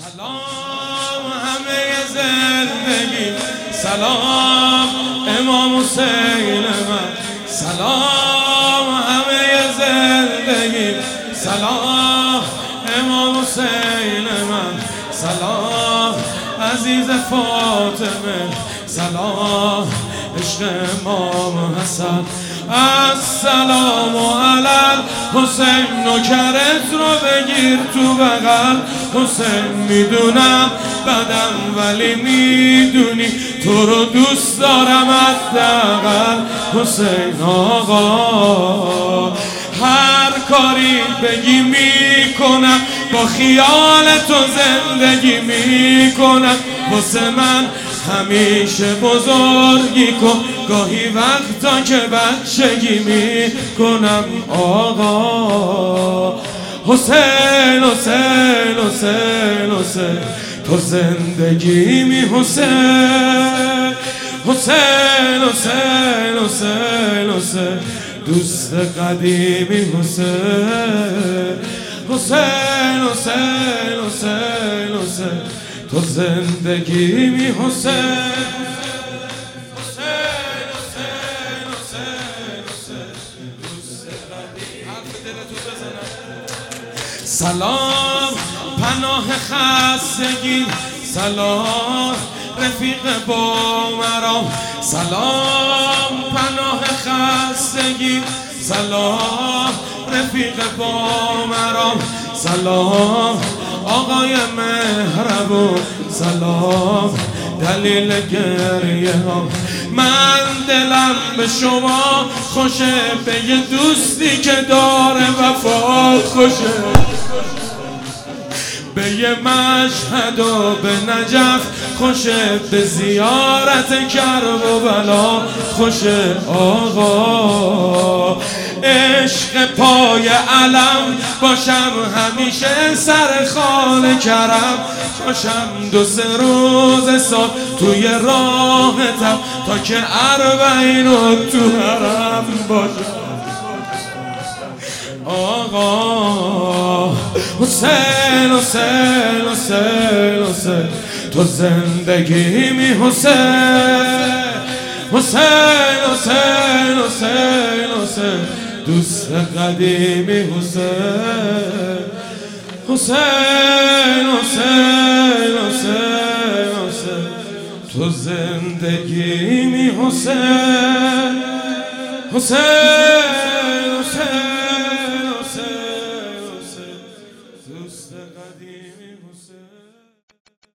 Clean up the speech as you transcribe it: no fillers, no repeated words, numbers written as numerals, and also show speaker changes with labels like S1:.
S1: سلام همه زندگی، سلام امام حسین من، سلام همه زندگی، سلام امام حسین من، سلام عزیز فاطمه، سلام عشق امام حسن. السلام علی الحسین، نوکرت رو بگیر تو بغل. حسین میدونم بدم ولی میدونی تو رو دوست دارم حداقل. حسین آقا هر کاری بگی میکنم، با خیال تو زندگی میکنم. واسه من همیشه بزرگی کن، گاهی وقتا که بچگی میکنم. آقا حسین حسین حسین حسین، تو زندگی می حسین حسین حسین حسین حسین، دوست قدیمی حسین حسین حسین حسین حسین، تو زندگی می حسین حسین حسین حسین حسین، دوست قدیمی. حرف دلتو بزنم. سلام پناه خستگی، سلام رفیق با مرا، سلام پناه خستگی، سلام رفیق با مرا، سلام آقای مهربون، سلام دلیل گریه ها. من دلم به شما خوشه، به یه دوستی که داره وفات خوشه، به یه مشهد و به نجف خوشه، به زیارت کربلا خوشه. آقا عشق پای علم باشم، همیشه سر خانه کرم باشم، 2-3 روز سال توی راحتم، تا که 40 تو حرم باشم. آقا حسین حسین حسین حسین، تو زندگی می حسین حسین حسین حسین حسین، دوست قدیمی حسین حسین حسین حسین حسین، تو زندگی می حسین حسین